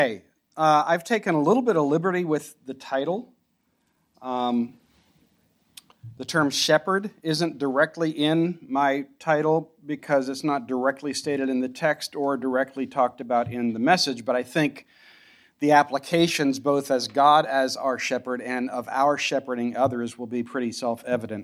I've taken a little bit of liberty with the title. The term shepherd isn't directly in my title because it's not directly stated in the text or directly talked about in the message, but I think the applications, both as God as our shepherd and of our shepherding others, will be pretty self-evident.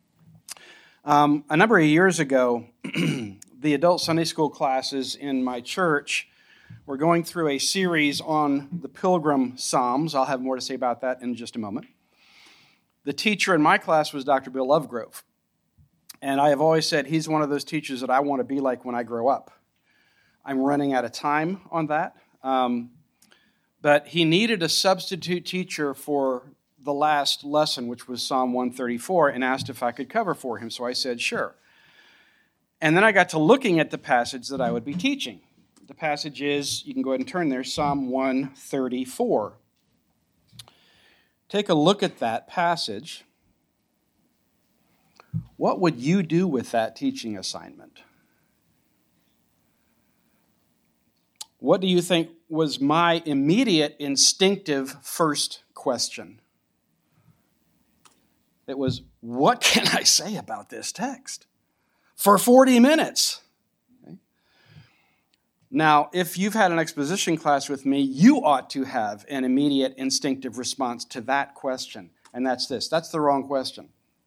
A number of years ago, the adult Sunday school classes in my church were going through a series on the Pilgrim Psalms. I'll have more to say about that in just a moment. The teacher in my class was Dr. Bill Lovegrove, and I have always said he's one of those teachers that I want to be like when I grow up. I'm running out of time on that, but he needed a substitute teacher for the last lesson, which was Psalm 134, and asked if I could cover for him, so I said sure. And then I got to looking at the passage that I would be teaching. The passage is, you can go ahead and turn there, Psalm 134. Take a look at that passage. What would you do with that teaching assignment? What do you think was my immediate, instinctive first question? It was, what can I say about this text? For 40 minutes. Now, if you've had an exposition class with me, you ought to have an immediate instinctive response to that question, and that's this. That's the wrong question.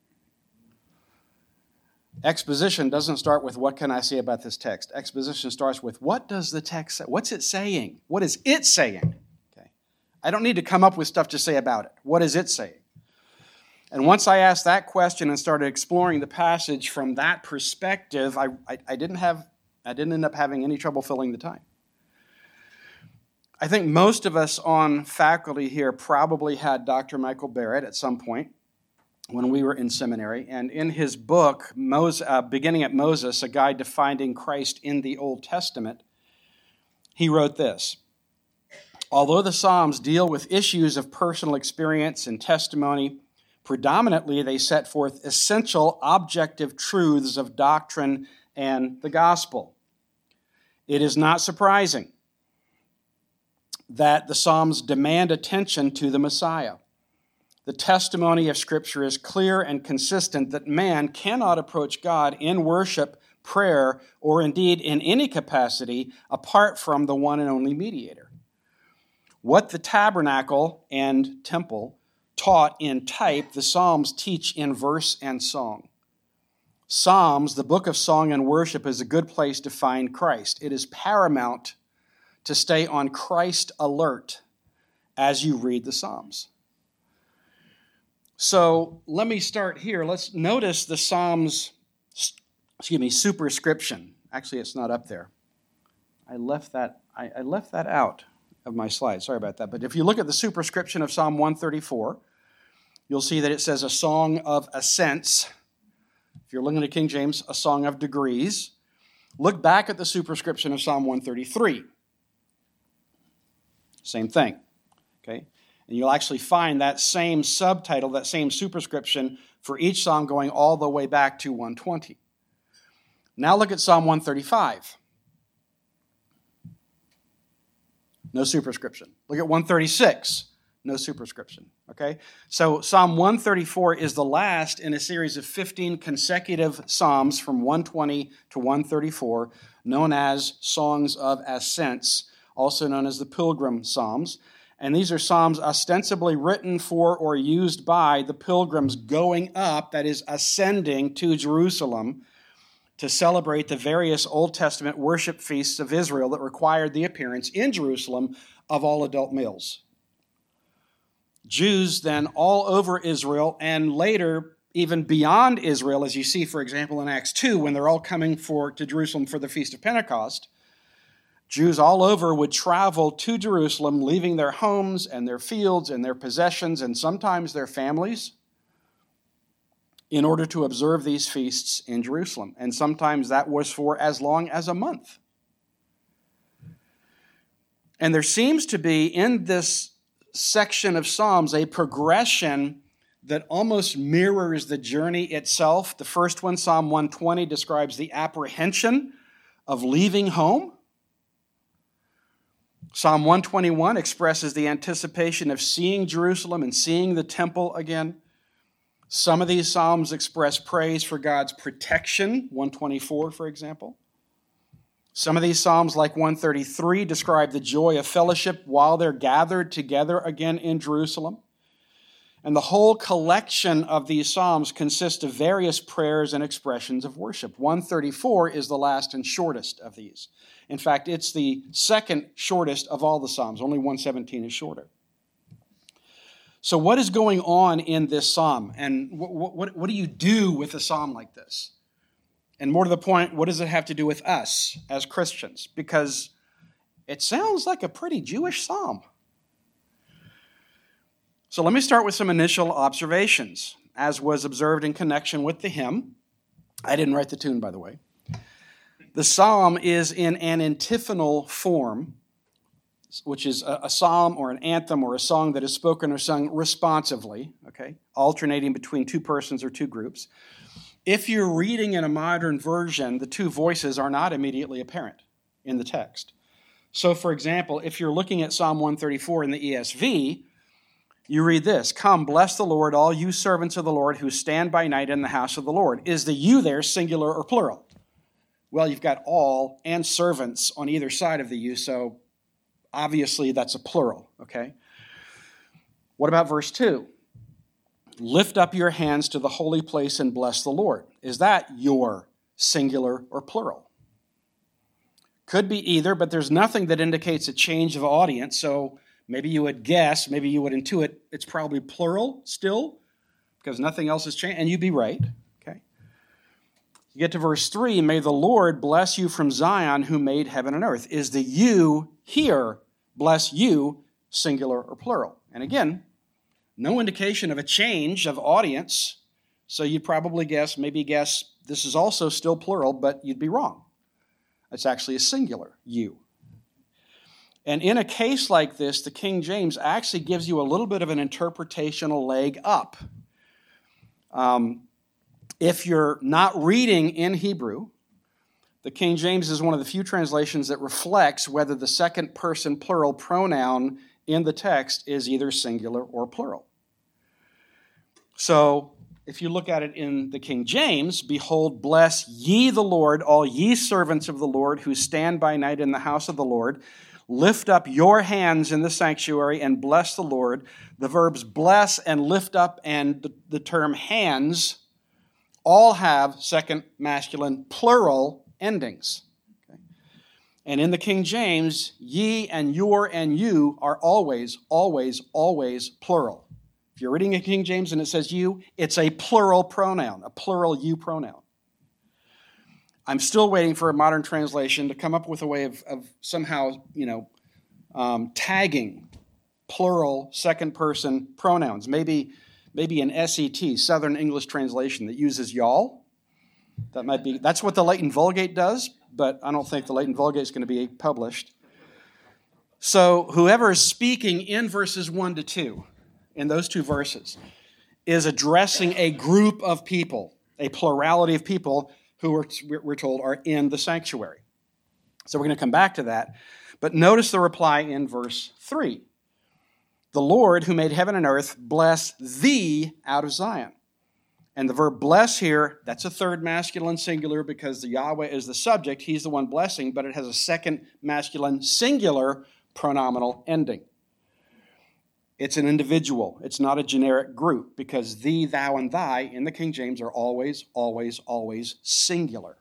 Exposition doesn't start with, what can I say about this text? Exposition starts with, what does the text say? What's it saying? What is it saying? Okay. I don't need to come up with stuff to say about it. What is it saying? And once I asked that question and started exploring the passage from that perspective, I didn't end up having any trouble filling the time. I think most of us on faculty here probably had Dr. Michael Barrett at some point when we were in seminary. And in his book, Beginning at Moses, A Guide to Finding Christ in the Old Testament, he wrote this: although the Psalms deal with issues of personal experience and testimony, predominantly they set forth essential objective truths of doctrine and the gospel. It is not surprising that the Psalms demand attention to the Messiah. The testimony of Scripture is clear and consistent that man cannot approach God in worship, prayer, or indeed in any capacity apart from the one and only mediator. What the tabernacle and temple taught in type, the Psalms teach in verse and song. Psalms, the book of song and worship, is a good place to find Christ. It is paramount to stay on Christ alert as you read the Psalms. So let me start here. Let's notice the Psalms, superscription. Actually, it's not up there. I left that out of my slide. Sorry about that. But if you look at the superscription of Psalm 134, you'll see that it says a song of ascents. If you're looking at King James, a song of degrees. Look back at the superscription of Psalm 133. Same thing. Okay? And you'll actually find that same subtitle, that same superscription for each psalm going all the way back to 120. Now look at Psalm 135. No superscription. Look at 136. No superscription, okay? So Psalm 134 is the last in a series of 15 consecutive psalms from 120 to 134, known as Songs of Ascents, also known as the Pilgrim Psalms. And these are psalms ostensibly written for or used by the pilgrims going up, that is, ascending to Jerusalem, to celebrate the various Old Testament worship feasts of Israel that required the appearance in Jerusalem of all adult males. Jews then all over Israel, and later even beyond Israel, as you see, for example, in Acts 2, when they're all coming to Jerusalem for the Feast of Pentecost, Jews all over would travel to Jerusalem, leaving their homes and their fields and their possessions and sometimes their families in order to observe these feasts in Jerusalem. And sometimes that was for as long as a month. And there seems to be in this section of Psalms a progression that almost mirrors the journey itself. The first one, Psalm 120, describes the apprehension of leaving home. Psalm 121 expresses the anticipation of seeing Jerusalem and seeing the temple again. Some of these psalms express praise for God's protection, 124, for example. Some of these psalms, like 133, describe the joy of fellowship while they're gathered together again in Jerusalem. And the whole collection of these psalms consists of various prayers and expressions of worship. 134 is the last and shortest of these. In fact, it's the second shortest of all the psalms. Only 117 is shorter. So what is going on in this psalm? And what do you do with a psalm like this? And more to the point, what does it have to do with us as Christians? Because it sounds like a pretty Jewish psalm. So let me start with some initial observations, as was observed in connection with the hymn. I didn't write the tune, by the way. The psalm is in an antiphonal form, which is a psalm or an anthem or a song that is spoken or sung responsively, okay, alternating between two persons or two groups. If you're reading in a modern version, the two voices are not immediately apparent in the text. So, for example, if you're looking at Psalm 134 in the ESV, you read this: "Come, bless the Lord, all you servants of the Lord who stand by night in the house of the Lord." Is the you there singular or plural? Well, you've got all and servants on either side of the you, so obviously that's a plural, okay? What about verse 2? "Lift up your hands to the holy place and bless the Lord." Is that your singular or plural? Could be either, but there's nothing that indicates a change of audience, so maybe you would guess, maybe you would intuit it's probably plural still, because nothing else has changed, and you'd be right, okay? You get to verse 3, "May the Lord bless you from Zion who made heaven and earth." Is the you here, bless you, singular or plural? And again, no indication of a change of audience, so you'd probably guess this is also still plural, but you'd be wrong. It's actually a singular, you. And in a case like this, the King James actually gives you a little bit of an interpretational leg up. If you're not reading in Hebrew, the King James is one of the few translations that reflects whether the second person plural pronoun in the text is either singular or plural. So if you look at it in the King James, "Behold, bless ye the Lord, all ye servants of the Lord who stand by night in the house of the Lord. Lift up your hands in the sanctuary and bless the Lord." The verbs bless and lift up and the term hands all have second masculine plural endings. Okay? And in the King James, ye and your and you are always, always, always plural. If you're reading a King James and it says you, it's a plural pronoun, a plural you pronoun. I'm still waiting for a modern translation to come up with a way of somehow, tagging plural second-person pronouns. Maybe an SET, Southern English translation, that uses y'all. That's what the Latin Vulgate does, but I don't think the Latin Vulgate is going to be published. So whoever is speaking in verses 1 to 2, in those two verses, is addressing a group of people, a plurality of people who we're told are in the sanctuary. So we're going to come back to that. But notice the reply in verse 3. "The Lord who made heaven and earth bless thee out of Zion." And the verb bless here, that's a third masculine singular because the Yahweh is the subject. He's the one blessing, but it has a second masculine singular pronominal ending. It's an individual. It's not a generic group because thee, thou, and thy in the King James are always, always, always singular.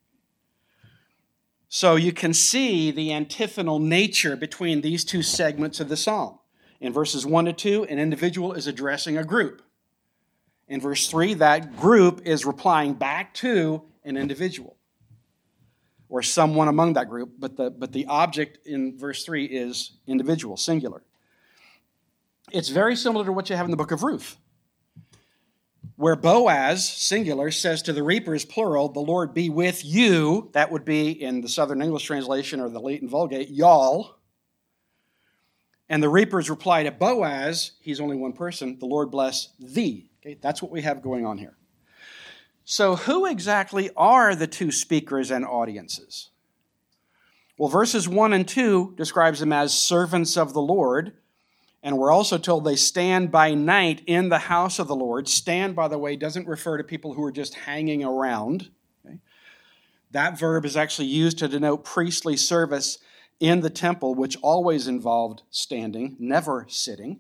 So you can see the antiphonal nature between these two segments of the psalm. In verses 1 to 2, an individual is addressing a group. In verse 3, that group is replying back to an individual or someone among that group, but the object in verse 3 is individual, singular. It's very similar to what you have in the book of Ruth, where Boaz, singular, says to the reapers, plural, "The Lord be with you." That would be, in the Southern English translation or the Latin Vulgate, y'all. And the reapers reply to Boaz, he's only one person, "The Lord bless thee." Okay, that's what we have going on here. So who exactly are the two speakers and audiences? Well, verses 1 and 2 describes them as servants of the Lord, and we're also told they stand by night in the house of the Lord. Stand, by the way, doesn't refer to people who are just hanging around. Okay? That verb is actually used to denote priestly service in the temple, which always involved standing, never sitting.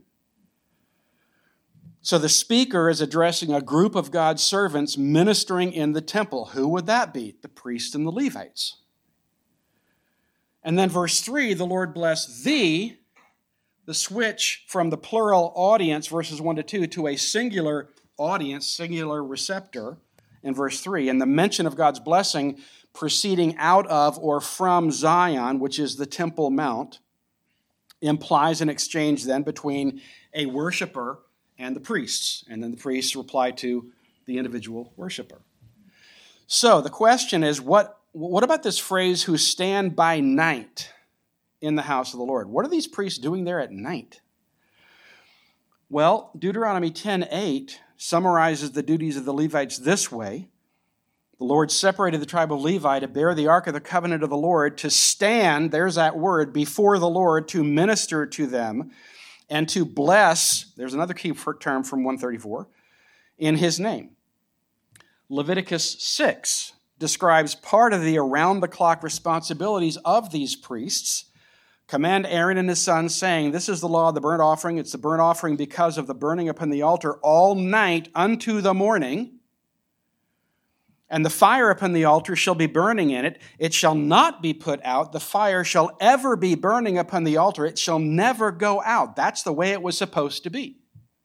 So the speaker is addressing a group of God's servants ministering in the temple. Who would that be? The priests and the Levites. And then verse 3, the Lord bless thee, the switch from the plural audience, verses 1 to 2, to a singular audience, singular receptor in verse 3. And the mention of God's blessing proceeding out of or from Zion, which is the Temple Mount, implies an exchange then between a worshiper and the priests. And then the priests reply to the individual worshiper. So the question is, what about this phrase, who stand by night in the house of the Lord? What are these priests doing there at night? Well, Deuteronomy 10:8 summarizes the duties of the Levites this way. The Lord separated the tribe of Levi to bear the ark of the covenant of the Lord, to stand, there's that word, before the Lord, to minister to them, and to bless, there's another key term from 134, in his name. Leviticus 6 describes part of the around-the-clock responsibilities of these priests. Command Aaron and his sons, saying, this is the law of the burnt offering. It's the burnt offering because of the burning upon the altar all night unto the morning. And the fire upon the altar shall be burning in it. It shall not be put out. The fire shall ever be burning upon the altar. It shall never go out. That's the way it was supposed to be.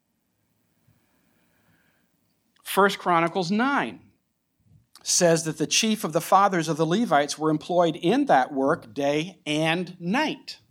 1 Chronicles 9 says that the chief of the fathers of the Levites were employed in that work day and night.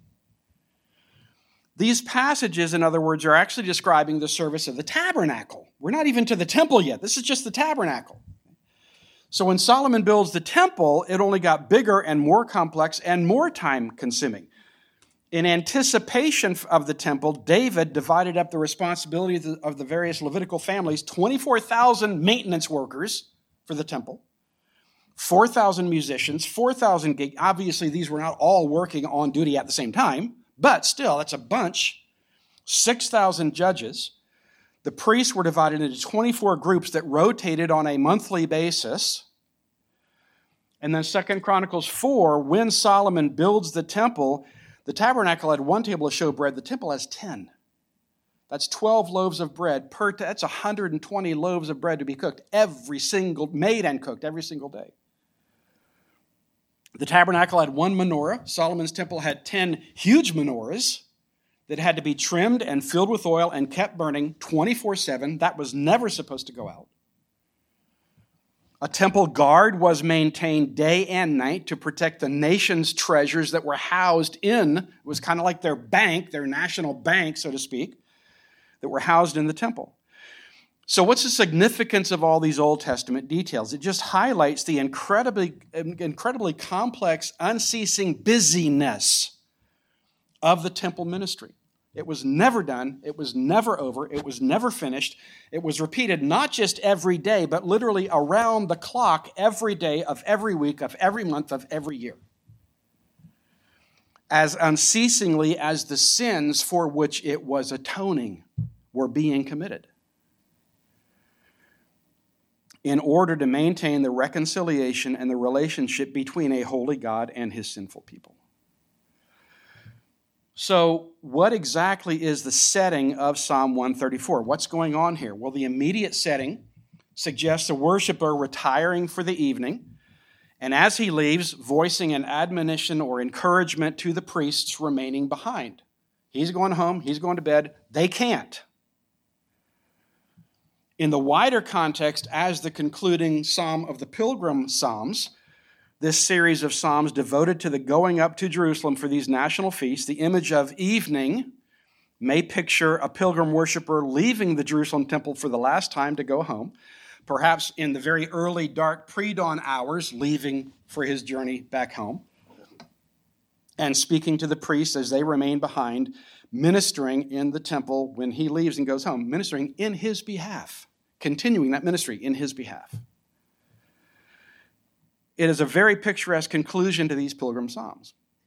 These passages, in other words, are actually describing the service of the tabernacle. We're not even to the temple yet. This is just the tabernacle. So when Solomon builds the temple, it only got bigger and more complex and more time-consuming. In anticipation of the temple, David divided up the responsibility of the various Levitical families, 24,000 maintenance workers for the temple, 4,000 musicians, 4,000 gig. Obviously, these were not all working on duty at the same time, but still, that's a bunch. 6,000 judges. The priests were divided into 24 groups that rotated on a monthly basis. And then 2 Chronicles 4, when Solomon builds the temple, the tabernacle had one table of showbread. The temple has 10. That's 12 loaves of bread per day. That's 120 loaves of bread to be cooked made and cooked every single day. The tabernacle had one menorah. Solomon's temple had 10 huge menorahs that had to be trimmed and filled with oil and kept burning 24/7. That was never supposed to go out. A temple guard was maintained day and night to protect the nation's treasures that were housed in, it was kind of like their bank, their national bank, so to speak, that were housed in the temple. So what's the significance of all these Old Testament details? It just highlights the incredibly complex, unceasing busyness of the temple ministry. It was never done. It was never over. It was never finished. It was repeated not just every day, but literally around the clock every day of every week, of every month, of every year. As unceasingly as the sins for which it was atoning were being committed, in order to maintain the reconciliation and the relationship between a holy God and his sinful people. So, what exactly is the setting of Psalm 134? What's going on here? Well, the immediate setting suggests a worshiper retiring for the evening, and as he leaves, voicing an admonition or encouragement to the priests remaining behind. He's going home, he's going to bed, they can't. In the wider context, as the concluding psalm of the Pilgrim Psalms, this series of psalms devoted to the going up to Jerusalem for these national feasts, the image of evening may picture a pilgrim worshiper leaving the Jerusalem temple for the last time to go home, perhaps in the very early, dark, pre-dawn hours, leaving for his journey back home, and speaking to the priests as they remain behind, ministering in the temple when he leaves and goes home, ministering in his behalf, continuing that ministry in his behalf. It is a very picturesque conclusion to these pilgrim psalms.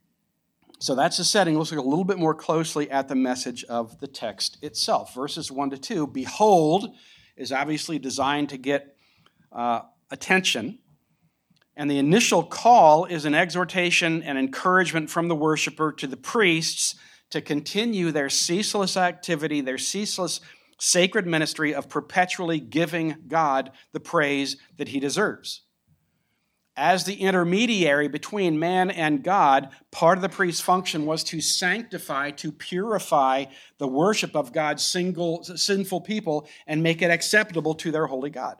So that's the setting. Let's look a little bit more closely at the message of the text itself. Verses 1 to 2, behold is obviously designed to get attention. And the initial call is an exhortation and encouragement from the worshiper to the priests to continue their ceaseless activity, their ceaseless sacred ministry of perpetually giving God the praise that he deserves. As the intermediary between man and God, part of the priest's function was to sanctify, to purify the worship of God's sinful people and make it acceptable to their holy God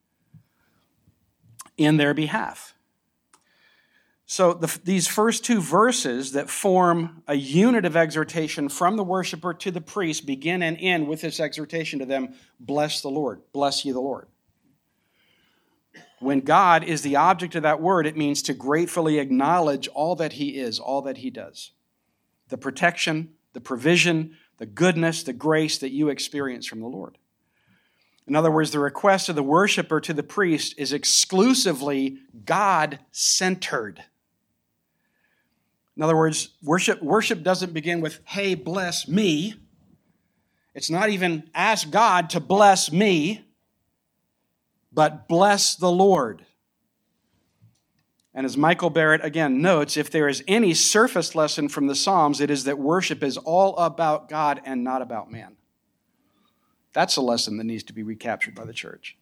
in their behalf. So these first two verses that form a unit of exhortation from the worshiper to the priest begin and end with this exhortation to them, bless the Lord, bless ye the Lord. When God is the object of that word, it means to gratefully acknowledge all that he is, all that he does. The protection, the provision, the goodness, the grace that you experience from the Lord. In other words, the request of the worshiper to the priest is exclusively God-centered. In other words, worship doesn't begin with, hey, bless me. It's not even ask God to bless me, but bless the Lord. And as Michael Barrett again notes, if there is any surface lesson from the Psalms, it is that worship is all about God and not about man. That's a lesson that needs to be recaptured by the church.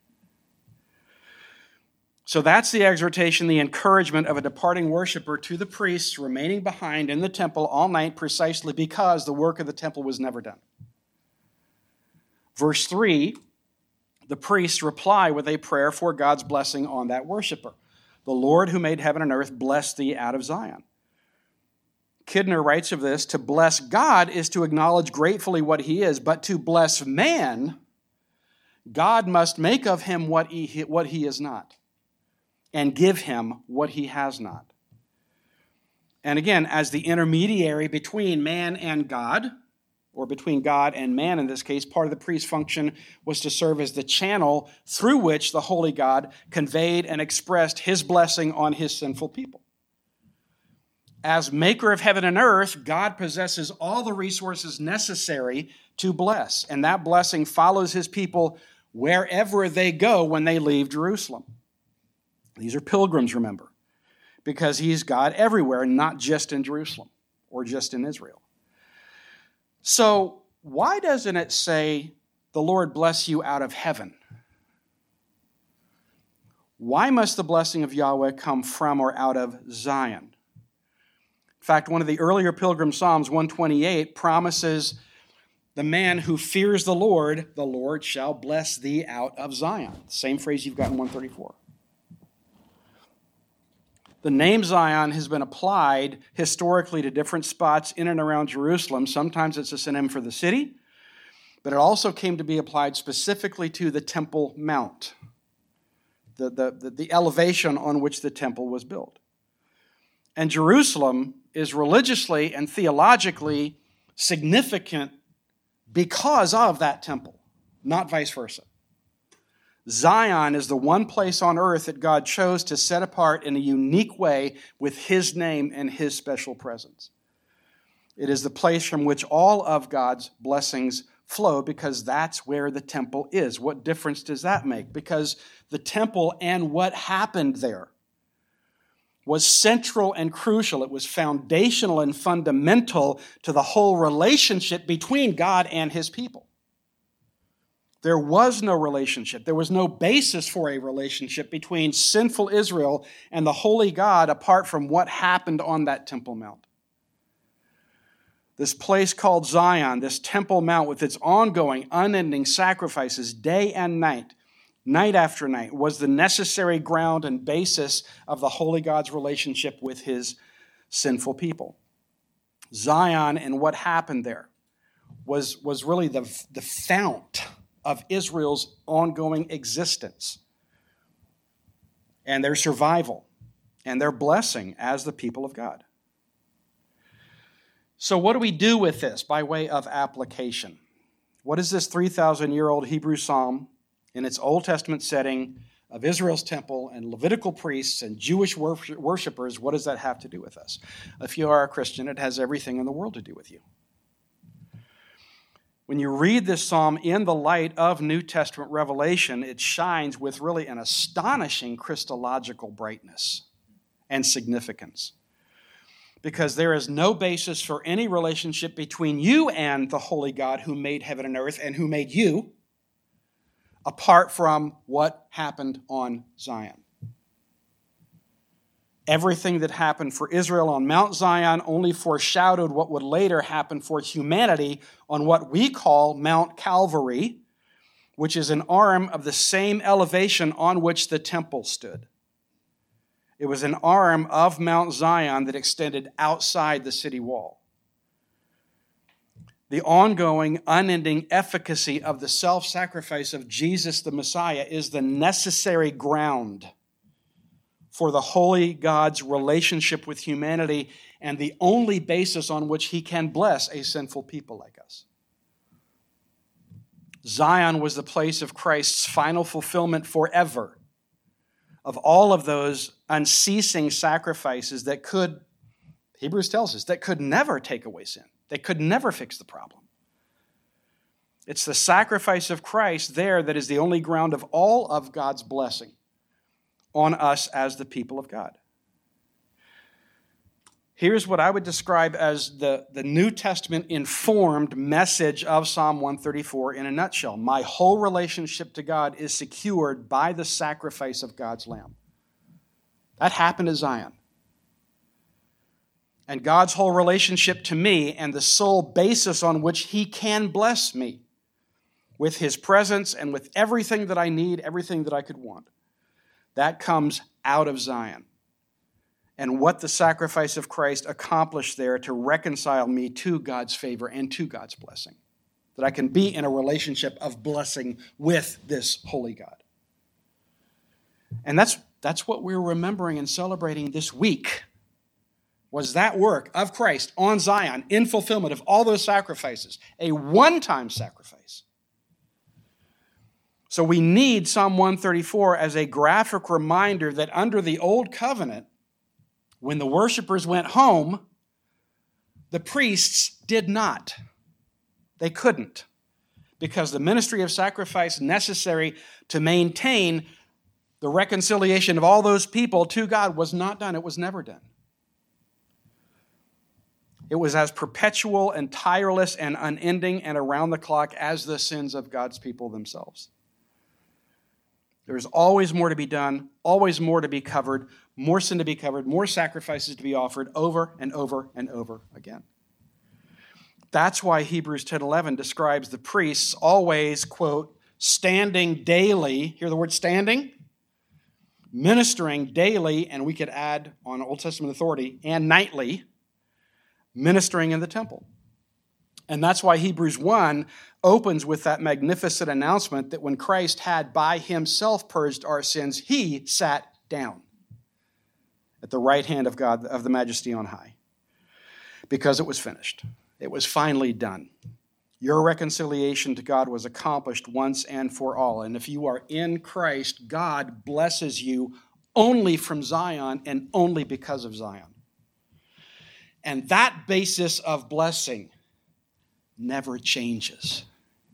So that's the exhortation, the encouragement of a departing worshiper to the priests remaining behind in the temple all night precisely because the work of the temple was never done. Verse 3, the priests reply with a prayer for God's blessing on that worshiper. The Lord who made heaven and earth bless thee out of Zion. Kidner writes of this, to bless God is to acknowledge gratefully what he is, but to bless man, God must make of him what he is not, and give him what he has not. And again, as the intermediary between man and God, or between God and man in this case, part of the priest's function was to serve as the channel through which the holy God conveyed and expressed his blessing on his sinful people. As maker of heaven and earth, God possesses all the resources necessary to bless, and that blessing follows his people wherever they go when they leave Jerusalem. These are pilgrims, remember, because he's God everywhere, not just in Jerusalem or just in Israel. So why doesn't it say, the Lord bless you out of heaven? Why must the blessing of Yahweh come from or out of Zion? In fact, one of the earlier pilgrim psalms, 128, promises the man who fears the Lord shall bless thee out of Zion. Same phrase you've got in 134. The name Zion has been applied historically to different spots in and around Jerusalem. Sometimes it's a synonym for the city, but it also came to be applied specifically to the Temple Mount, the elevation on which the temple was built. And Jerusalem is religiously and theologically significant because of that temple, not vice versa. Zion is the one place on earth that God chose to set apart in a unique way with his name and his special presence. It is the place from which all of God's blessings flow because that's where the temple is. What difference does that make? Because the temple and what happened there was central and crucial. It was foundational and fundamental to the whole relationship between God and his people. There was no relationship. There was no basis for a relationship between sinful Israel and the holy God apart from what happened on that Temple Mount. This place called Zion, this Temple Mount with its ongoing, unending sacrifices day and night after night, was the necessary ground and basis of the holy God's relationship with his sinful people. Zion and what happened there was really the fount of Israel's ongoing existence and their survival and their blessing as the people of God. So what do we do with this by way of application? What is this 3,000-year-old Hebrew psalm in its Old Testament setting of Israel's temple and Levitical priests and Jewish worshipers, what does that have to do with us? If you are a Christian, it has everything in the world to do with you. When you read this psalm in the light of New Testament revelation, it shines with really an astonishing Christological brightness and significance. Because there is no basis for any relationship between you and the holy God who made heaven and earth and who made you, apart from what happened on Zion. Everything that happened for Israel on Mount Zion only foreshadowed what would later happen for humanity on what we call Mount Calvary, which is an arm of the same elevation on which the temple stood. It was an arm of Mount Zion that extended outside the city wall. The ongoing, unending efficacy of the self-sacrifice of Jesus the Messiah is the necessary ground for the holy God's relationship with humanity and the only basis on which he can bless a sinful people like us. Zion was the place of Christ's final fulfillment forever of all of those unceasing sacrifices that could, Hebrews tells us, that could never take away sin. They could never fix the problem. It's the sacrifice of Christ there that is the only ground of all of God's blessing on us as the people of God. Here's what I would describe as the New Testament informed message of Psalm 134 in a nutshell. My whole relationship to God is secured by the sacrifice of God's Lamb. That happened at Zion. And God's whole relationship to me and the sole basis on which he can bless me with his presence and with everything that I need, everything that I could want, that comes out of Zion. And what the sacrifice of Christ accomplished there to reconcile me to God's favor and to God's blessing. That I can be in a relationship of blessing with this holy God. And that's what we're remembering and celebrating this week, was that work of Christ on Zion in fulfillment of all those sacrifices, a one-time sacrifice. So we need Psalm 134 as a graphic reminder that under the old covenant, when the worshipers went home, the priests did not. They couldn't, because the ministry of sacrifice necessary to maintain the reconciliation of all those people to God was not done. It was never done. It was as perpetual and tireless and unending and around the clock as the sins of God's people themselves. There's always more to be done, always more to be covered, more sin to be covered, more sacrifices to be offered over and over and over again. That's why Hebrews 10:11 describes the priests always, quote, standing daily, hear the word standing? Ministering daily, and we could add on Old Testament authority, and nightly, ministering in the temple. And that's why Hebrews 1 opens with that magnificent announcement that when Christ had by himself purged our sins, he sat down at the right hand of God, of the Majesty on high, because it was finished. It was finally done. Your reconciliation to God was accomplished once and for all. And if you are in Christ, God blesses you only from Zion and only because of Zion. And that basis of blessing never changes.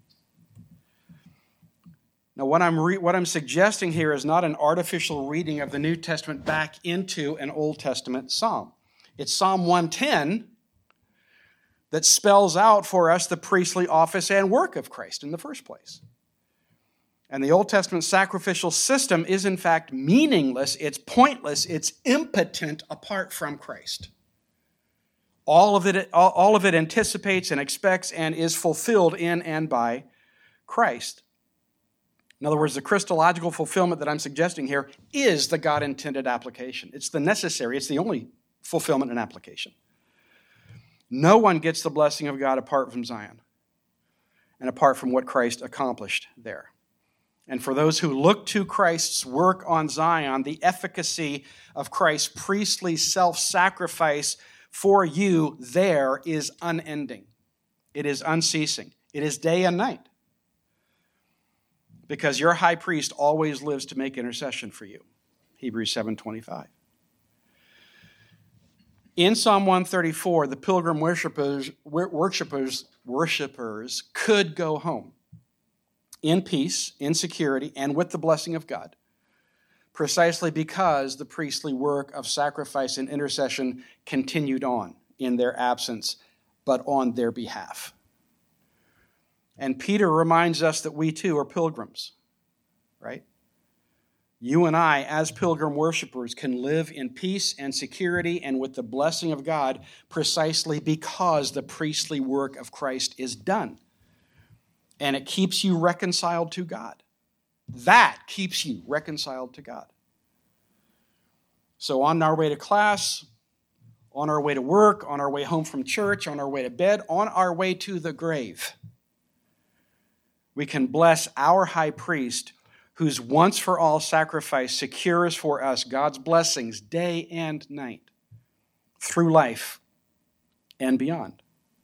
Now, what I'm suggesting here is not an artificial reading of the New Testament back into an Old Testament psalm. It's Psalm 110 that spells out for us the priestly office and work of Christ in the first place. And the Old Testament sacrificial system is, in fact, meaningless, it's pointless, it's impotent apart from Christ. All of it anticipates and expects and is fulfilled in and by Christ. In other words, the Christological fulfillment that I'm suggesting here is the God-intended application. It's the necessary, it's the only fulfillment and application. No one gets the blessing of God apart from Zion and apart from what Christ accomplished there. And for those who look to Christ's work on Zion, the efficacy of Christ's priestly self-sacrifice for you there is unending. It is unceasing. It is day and night. because your high priest always lives to make intercession for you. Hebrews 7:25. In Psalm 134, the pilgrim worshipers could go home in peace, in security, and with the blessing of God, precisely because the priestly work of sacrifice and intercession continued on in their absence, but on their behalf. And Peter reminds us that we too are pilgrims, right? You and I, as pilgrim worshipers, can live in peace and security and with the blessing of God precisely because the priestly work of Christ is done. And it keeps you reconciled to God. That keeps you reconciled to God. So on our way to class, on our way to work, on our way home from church, on our way to bed, on our way to the grave, we can bless our high priest whose once-for-all sacrifice secures for us God's blessings day and night through life and beyond.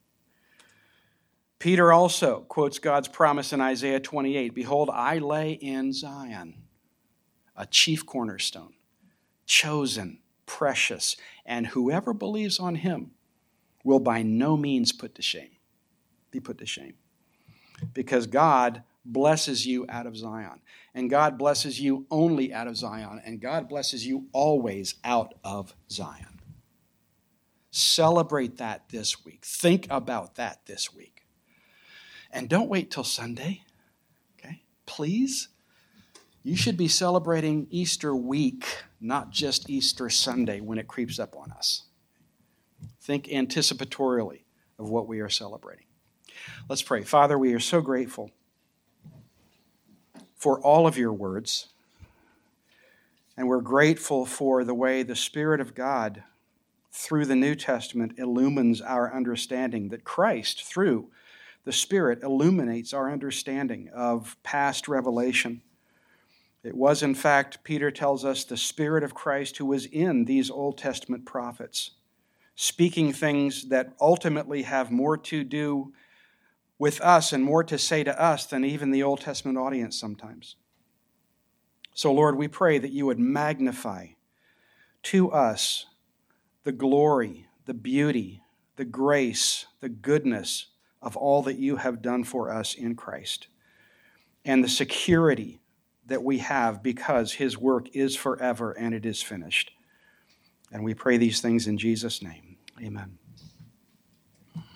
Peter also quotes God's promise in Isaiah 28, "Behold, I lay in Zion a chief cornerstone, chosen, precious, and whoever believes on him will by no means be put to shame. Because God blesses you out of Zion, and God blesses you only out of Zion, and God blesses you always out of Zion. Celebrate that this week. Think about that this week. And don't wait till Sunday, okay? Please. You should be celebrating Easter week, not just Easter Sunday when it creeps up on us. Think anticipatorily of what we are celebrating. Let's pray. Father, we are so grateful for all of your words, and we're grateful for the way the Spirit of God through the New Testament illumines our understanding, that Christ through the Spirit illuminates our understanding of past revelation. It was, in fact, Peter tells us, the Spirit of Christ who was in these Old Testament prophets, speaking things that ultimately have more to do with us and more to say to us than even the Old Testament audience sometimes. So, Lord, we pray that you would magnify to us the glory, the beauty, the grace, the goodness of all that you have done for us in Christ, and the security that we have because his work is forever and it is finished. And we pray these things in Jesus' name. Amen.